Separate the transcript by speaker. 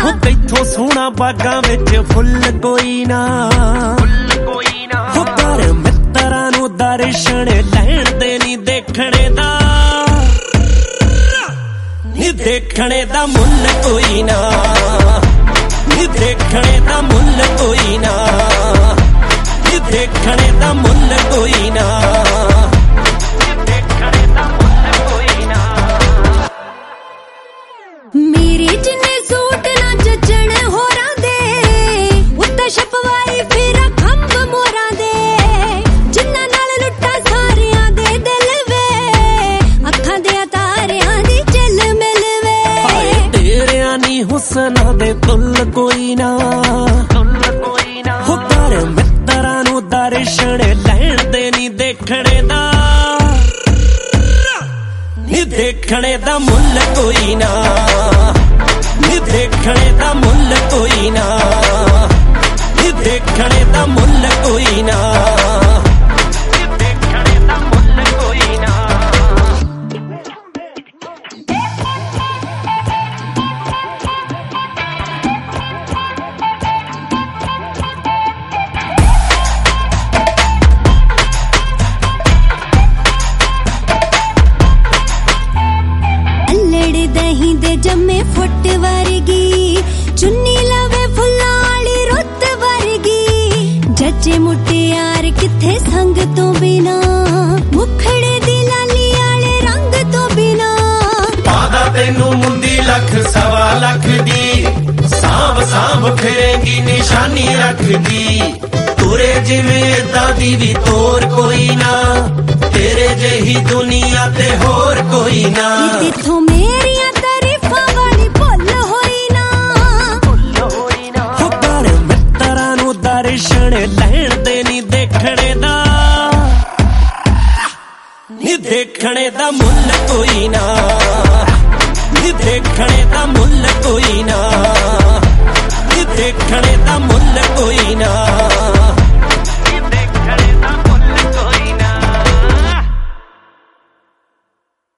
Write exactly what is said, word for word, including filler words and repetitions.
Speaker 1: तैथों सोहना बागां विच full कोई ना हो पर मित्तरां नूं दर्शन लैण दे नी देखणे दा नी देखणे दा मुल कोई ना नी देखणे दा मुल कोई ना नी देखणे दा मुल कोई ना
Speaker 2: मेरे जिन्ने सूट ना जचण होरां दे उत्ते छपवाई फिर खंभ मोरां दे जिन्ना नाल लुट्टा सारियां दे दिल वे अखां दे तारियां दी चिल मिल वे
Speaker 1: हाय तेरियां नी हुस्ना दे तुल कोई ना हो पर मित्तरां नूं दर्शन लैण दे नी देखणे दा नी देखणे दा मुल कोई ना नी देखणे दा मुल कोई ना नी देखणे दा मुल कोई ना देखणे दा मुल कोई ना
Speaker 2: दही दे जम्मे फुट वर्गी चुन्नी लवे फुल्लां वाली रुत वर्गी जचे मुटियार किथे संग तो बिना मुखड़े दी लाली आले रंग तो बिना
Speaker 1: पादा तेनू मुंदी लख सवा लख दी सांभ सांभ फिरेंगी निशानी रख दी तुरे जिवें दादी भी तोर कोई ना तेरे जेही दुनिया ते होर कोई ना
Speaker 2: तिथों मेरियां तारीफां वाली भुल होई ना
Speaker 1: हो पर मित्तरां नूं दर्शन लैण दे नी देखणे दा नी देखणे दा मुल कोई ना नी देखणे दा मुल कोई ना।